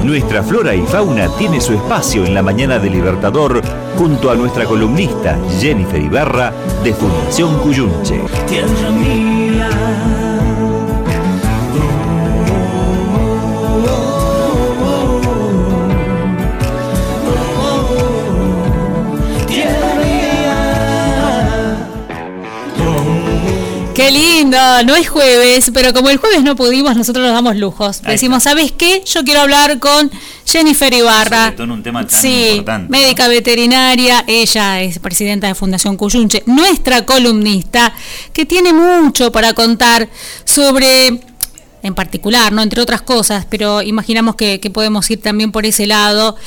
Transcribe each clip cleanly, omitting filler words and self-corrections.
Nuestra flora y fauna tiene su espacio en la mañana de Libertador junto a nuestra columnista Jennifer Ibarra de Fundación Cuyunche. Tierra mía. Qué lindo, no es jueves, pero como el jueves no pudimos, nosotros nos damos lujos. Decimos, ¿sabes qué? Yo quiero hablar con Jennifer Ibarra. Sobre todo en un tema tan importante. Médica veterinaria, ella es presidenta de Fundación Cuyunche, nuestra columnista, que tiene mucho para contar sobre, en particular, no entre otras cosas, pero imaginamos que podemos ir también por ese lado.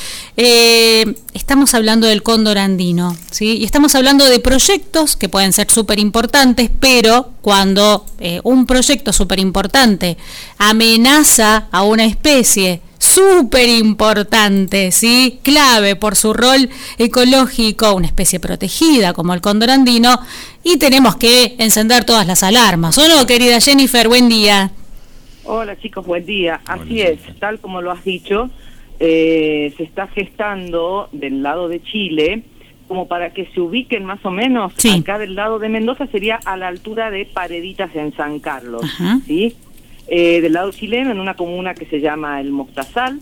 Estamos hablando del cóndor andino, ¿sí? Y estamos hablando de proyectos que pueden ser súper importantes, pero cuando un proyecto súper importante amenaza a una especie súper importante, ¿sí? Clave por su rol ecológico, una especie protegida como el cóndor andino, y tenemos que encender todas las alarmas, ¿o no, querida Jennifer? Buen día. Hola chicos, buen día. Así es, tal como lo has dicho, se está gestando del lado de Chile, como para que se ubiquen más o menos, sí. Acá del lado de Mendoza sería a la altura de Pareditas en San Carlos, ajá. ¿sí? Del lado chileno, en una comuna que se llama El Mostazal,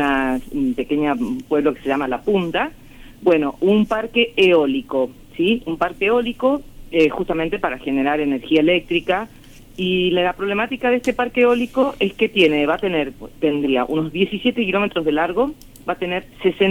un pequeño pueblo que se llama La Punta, bueno, un parque eólico, ¿sí? Un parque eólico justamente para generar energía eléctrica. Y la problemática de este parque eólico es que tendría unos 17 kilómetros de largo, va a tener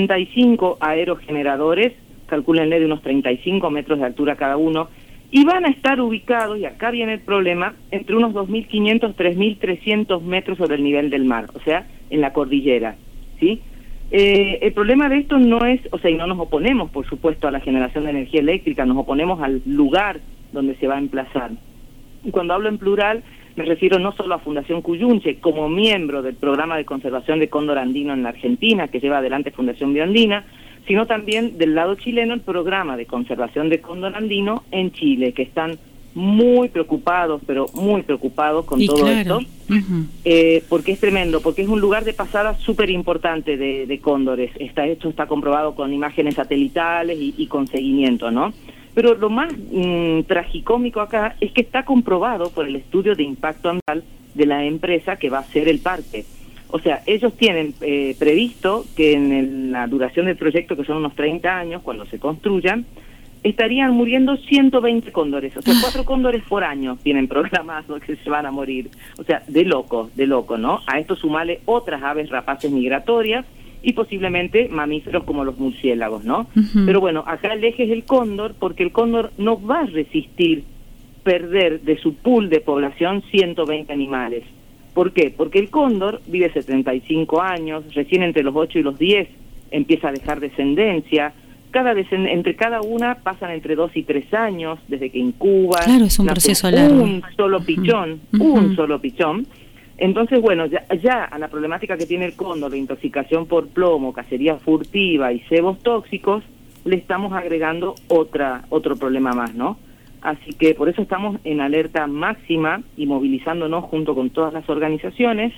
65 aerogeneradores, calcúlenle de unos 35 metros de altura cada uno, y van a estar ubicados, y acá viene el problema, entre unos 2.500, 3.300 metros sobre el nivel del mar, o sea, en la cordillera, ¿sí? El problema de esto no es, y no nos oponemos, por supuesto, a la generación de energía eléctrica, nos oponemos al lugar donde se va a emplazar. Y cuando hablo en plural, me refiero no solo a Fundación Cuyunche, como miembro del programa de conservación de cóndor andino en la Argentina, que lleva adelante Fundación Bioandina, sino también del lado chileno el programa de conservación de cóndor andino en Chile, que están muy preocupados, pero muy preocupados con todo claro. esto, porque es tremendo, porque es un lugar de pasada súper importante de cóndores. Esto está comprobado con imágenes satelitales y con seguimiento, ¿no? Pero lo más tragicómico acá es que está comprobado por el estudio de impacto ambiental de la empresa que va a hacer el parque. O sea, ellos tienen previsto que en la duración del proyecto, que son unos 30 años, cuando se construyan, estarían muriendo 120 cóndores. O sea, 4 cóndores por año tienen programados que se van a morir. O sea, de loco, ¿no? A esto sumale otras aves rapaces migratorias, y posiblemente mamíferos como los murciélagos, ¿no? Uh-huh. Pero bueno, acá el eje es el cóndor, porque el cóndor no va a resistir perder de su pool de población 120 animales. ¿Por qué? Porque el cóndor vive 75 años, recién entre los 8 y los 10 empieza a dejar descendencia, entre cada una pasan entre 2 y 3 años, desde que incuba, claro, es un proceso largo. Un solo pichón, un solo pichón. Entonces, bueno, ya a la problemática que tiene el cóndor de intoxicación por plomo, cacería furtiva y cebos tóxicos, le estamos agregando otro problema más, ¿no? Así que por eso estamos en alerta máxima y movilizándonos junto con todas las organizaciones.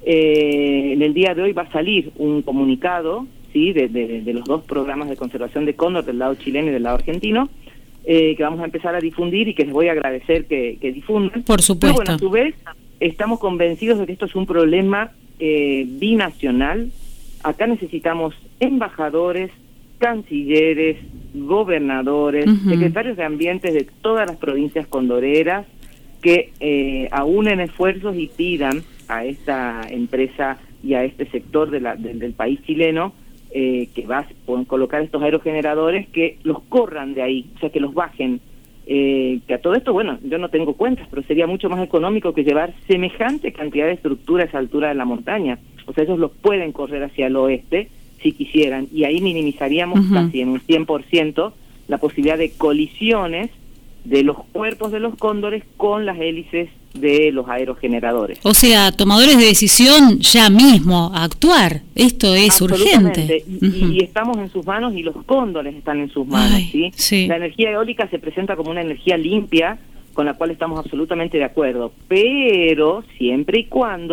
En el día de hoy va a salir un comunicado, ¿sí?, de los dos programas de conservación de cóndor, del lado chileno y del lado argentino, que vamos a empezar a difundir y que les voy a agradecer que difundan. Por supuesto. Pero bueno, a su vez, estamos convencidos de que esto es un problema binacional. Acá necesitamos embajadores, cancilleres, gobernadores, secretarios de ambientes de todas las provincias condoreras que aúnen esfuerzos y pidan a esta empresa y a este sector del país chileno que va a colocar estos aerogeneradores, que los corran de ahí, o sea, que los bajen. Que a todo esto, bueno, yo no tengo cuentas, pero sería mucho más económico que llevar semejante cantidad de estructura a esa altura de la montaña. O sea, ellos los pueden correr hacia el oeste si quisieran, y ahí minimizaríamos casi en un 100% la posibilidad de colisiones de los cuerpos de los cóndores con las hélices de los aerogeneradores. O sea, tomadores de decisión ya mismo, a actuar. Esto es urgente. Y estamos en sus manos y los cóndores están en sus manos. Ay, ¿sí? Sí. La energía eólica se presenta como una energía limpia, con la cual estamos absolutamente de acuerdo, pero siempre y cuando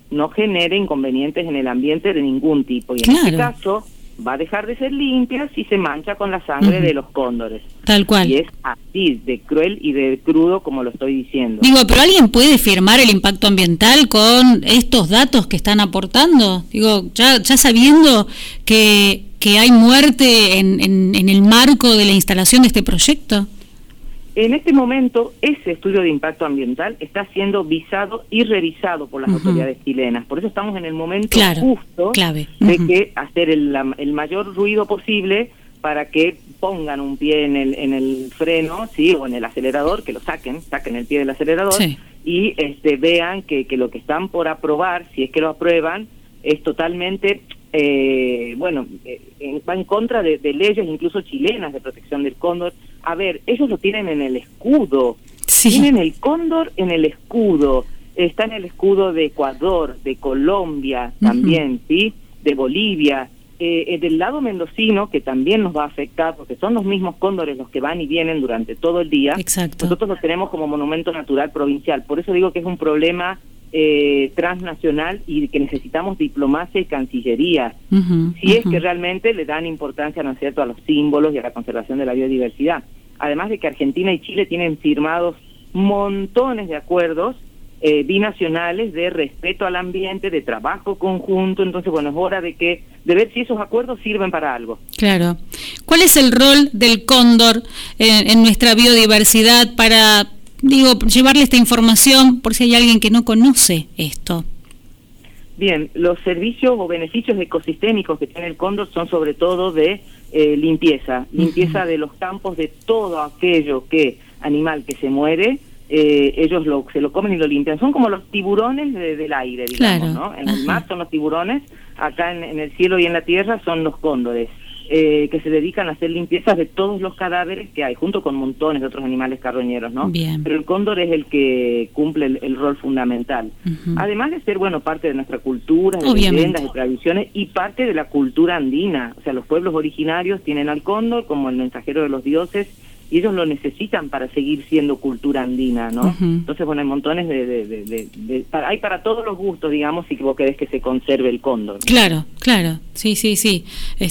no genere inconvenientes en el ambiente de ningún tipo. Y en este caso va a dejar de ser limpia si se mancha con la sangre de los cóndores. Tal cual. Y es así, de cruel y de crudo como lo estoy diciendo. Digo, ¿pero alguien puede firmar el impacto ambiental con estos datos que están aportando? Digo, ya sabiendo que hay muerte en el marco de la instalación de este proyecto. En este momento, ese estudio de impacto ambiental está siendo visado y revisado por las autoridades chilenas. Por eso estamos en el momento justo clave de que hacer el mayor ruido posible para que pongan un pie en el freno, sí, o en el acelerador, que lo saquen el pie del acelerador, y vean que lo que están por aprobar, si es que lo aprueban, es totalmente va en contra de leyes incluso chilenas de protección del cóndor. A ver, ellos lo tienen en el escudo, tienen el cóndor en el escudo, está en el escudo de Ecuador, de Colombia también, ¿sí? De Bolivia, del lado mendocino, que también nos va a afectar, porque son los mismos cóndores los que van y vienen durante todo el día. Exacto. Nosotros lo tenemos como monumento natural provincial, por eso digo que es un problema transnacional y que necesitamos diplomacia y cancillería, si es que realmente le dan importancia, ¿no es cierto?, a los símbolos y a la conservación de la biodiversidad. Además de que Argentina y Chile tienen firmados montones de acuerdos binacionales de respeto al ambiente, de trabajo conjunto. Entonces, bueno, es hora de ver si esos acuerdos sirven para algo. Claro. ¿Cuál es el rol del cóndor en nuestra biodiversidad para llevarle esta información por si hay alguien que no conoce esto? Bien, los servicios o beneficios ecosistémicos que tiene el cóndor son sobre todo de limpieza de los campos, de todo aquello animal que se muere, ellos se lo comen y lo limpian. Son como los tiburones del aire, digamos, ¿no? En el mar son los tiburones, acá en el cielo y en la tierra son los cóndores. Que se dedican a hacer limpiezas de todos los cadáveres que hay, junto con montones de otros animales carroñeros, ¿no? Bien. Pero el cóndor es el que cumple el rol fundamental. Además de ser, parte de nuestra cultura, de leyendas, de tradiciones, y parte de la cultura andina. O sea, los pueblos originarios tienen al cóndor como el mensajero de los dioses, y ellos lo necesitan para seguir siendo cultura andina, ¿no? Entonces, hay montones hay para todos los gustos, digamos, si vos querés que se conserve el cóndor, ¿no? Claro, sí.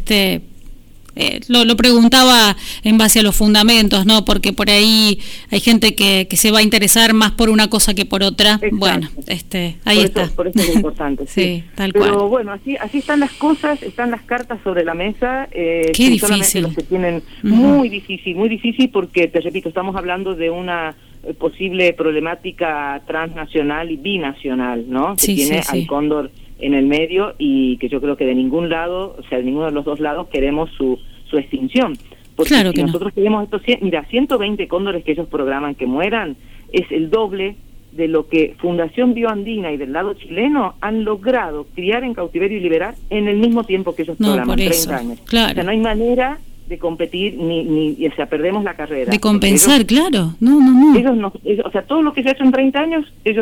Lo preguntaba en base a los fundamentos, ¿no? Porque por ahí hay gente que se va a interesar más por una cosa que por otra. Exacto. Bueno, ahí está. Por eso es importante. Sí, tal cual. Pero bueno, así están las cosas, están las cartas sobre la mesa. Qué difícil. Solamente los que tienen muy difícil, porque, te repito, estamos hablando de una posible problemática transnacional y binacional, ¿no? Que tiene al cóndor en el medio, y que yo creo que de ningún lado, o sea, de ninguno de los dos lados queremos su extinción. Porque si nosotros queremos estos 120 cóndores que ellos programan que mueran, es el doble de lo que Fundación Bioandina y del lado chileno han logrado criar en cautiverio y liberar en el mismo tiempo que ellos programan, 30 años. Claro. O sea, no hay manera de competir o sea, perdemos la carrera. De compensar, ellos, No. Ellos, o sea, todo lo que se ha hecho en 30 años, ellos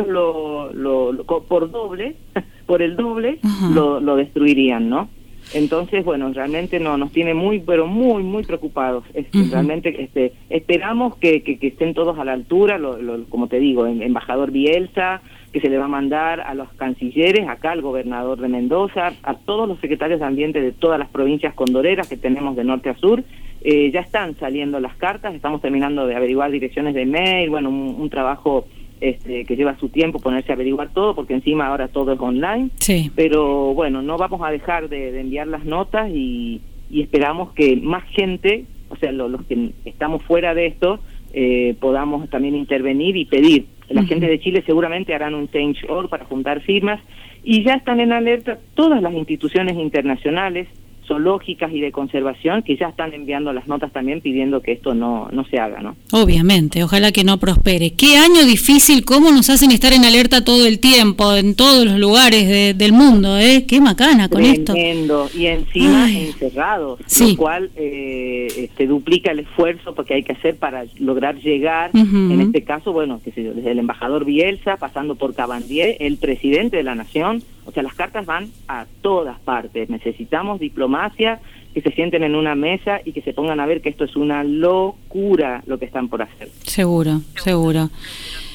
por el doble lo destruirían, ¿no? Entonces, realmente nos tiene muy preocupados. Realmente esperamos que estén todos a la altura, como te digo, el embajador Bielsa, que se le va a mandar a los cancilleres, acá al gobernador de Mendoza, a todos los secretarios de ambiente de todas las provincias condoreras que tenemos de norte a sur. Ya están saliendo las cartas, estamos terminando de averiguar direcciones de mail, un trabajo que lleva su tiempo ponerse a averiguar todo, porque encima ahora todo es online. Sí. Pero no vamos a dejar de enviar las notas, y esperamos que más gente, o sea, los que estamos fuera de esto, podamos también intervenir y pedir. La gente de Chile seguramente harán un change.org para juntar firmas, y ya están en alerta todas las instituciones internacionales, zoológicas y de conservación, que ya están enviando las notas también pidiendo que esto no se haga, ¿no? Obviamente, ojalá que no prospere. Qué año difícil, cómo nos hacen estar en alerta todo el tiempo, en todos los lugares del mundo, ¿eh? Qué macana con esto. Tremendo, y encima encerrados, lo cual duplica el esfuerzo porque hay que hacer para lograr llegar, en este caso, desde el embajador Bielsa, pasando por Cabandier, el presidente de la nación. O sea, las cartas van a todas partes. Necesitamos diplomacia, que se sienten en una mesa y que se pongan a ver que esto es una locura lo que están por hacer. Seguro.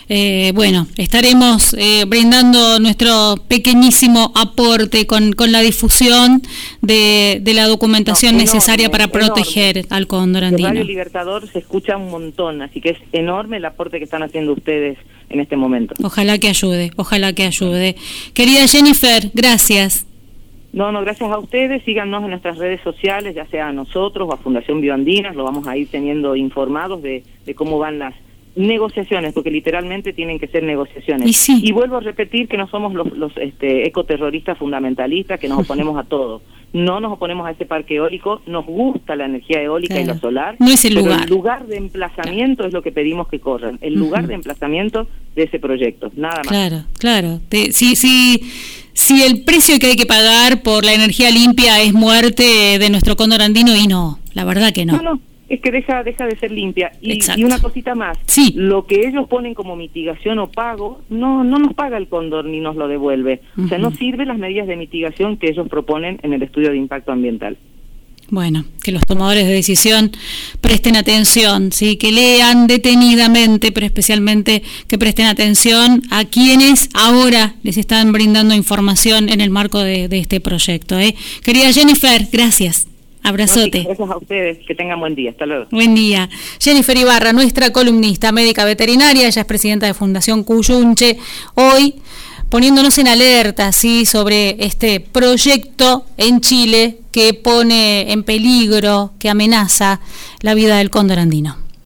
bueno, estaremos brindando nuestro pequeñísimo aporte con la difusión de la documentación necesaria para proteger al cóndor andino. Radio Libertador se escucha un montón, así que es enorme el aporte que están haciendo ustedes en este momento. Ojalá que ayude. Querida Jennifer, gracias. No, gracias a ustedes. Síganos en nuestras redes sociales, ya sea a nosotros o a Fundación Bioandinas, lo vamos a ir teniendo informados de cómo van las negociaciones, porque literalmente tienen que ser negociaciones. Y sí. Y vuelvo a repetir que no somos los ecoterroristas fundamentalistas que nos oponemos a todo. No nos oponemos a ese parque eólico, nos gusta la energía eólica y la solar. No es el lugar. El lugar de emplazamiento es lo que pedimos que corran, el lugar de emplazamiento de ese proyecto, nada más. Claro. Si el precio que hay que pagar por la energía limpia es muerte de nuestro cóndor andino, y no, la verdad que no. No, es que deja de ser limpia. Y una cosita más, sí. Lo que ellos ponen como mitigación o pago, no nos paga el cóndor ni nos lo devuelve. O sea, no sirven las medidas de mitigación que ellos proponen en el estudio de impacto ambiental. Bueno, que los tomadores de decisión presten atención, ¿sí? Que lean detenidamente, pero especialmente que presten atención a quienes ahora les están brindando información en el marco de este proyecto. Querida Jennifer, gracias. Abrazote. Gracias a ustedes, que tengan buen día, hasta luego. Buen día. Jennifer Ibarra, nuestra columnista médica veterinaria, ella es presidenta de Fundación Cuyunche, hoy poniéndonos en alerta, ¿sí?, sobre este proyecto en Chile que pone en peligro, que amenaza la vida del cóndor andino.